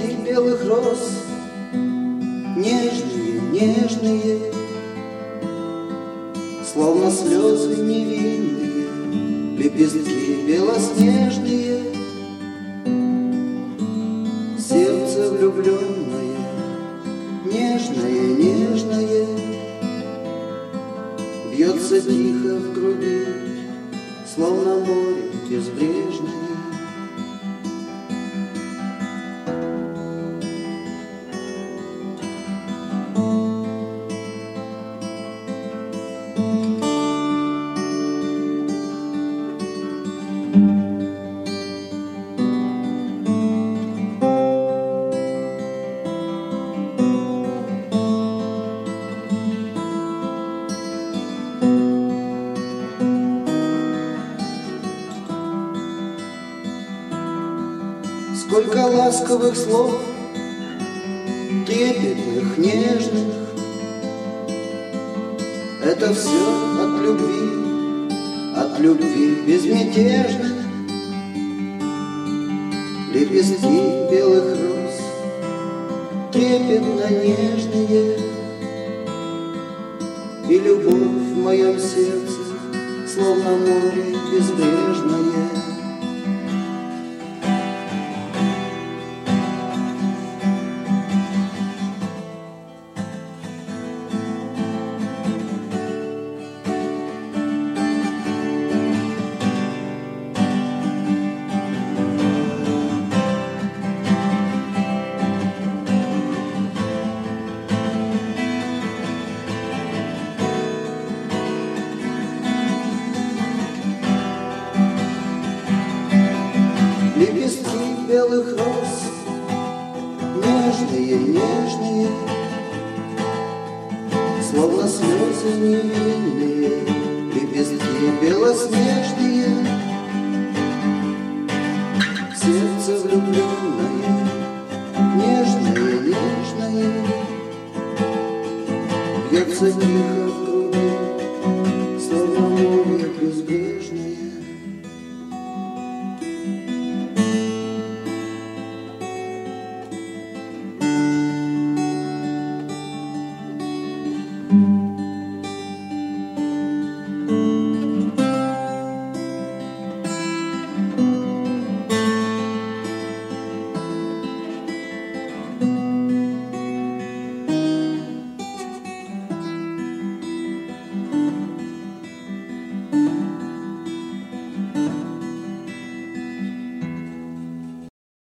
белых роз, нежные, нежные, словно слезы невинные, лепестки белоснежные. Сердце влюбленное, нежное, нежное, бьется тихо в груди, словно море безбрежное. Сколько ласковых слов, трепетных, нежных, это все от любви безмятежных. Лепестки белых роз, трепетно нежные, и любовь в моем сердце, словно море безбрежное. Лепестки белых роз, нежные, нежные, словно слезы невинные, лепестки белоснежные. Сердце влюбленное, нежное, нежное, бьется тихо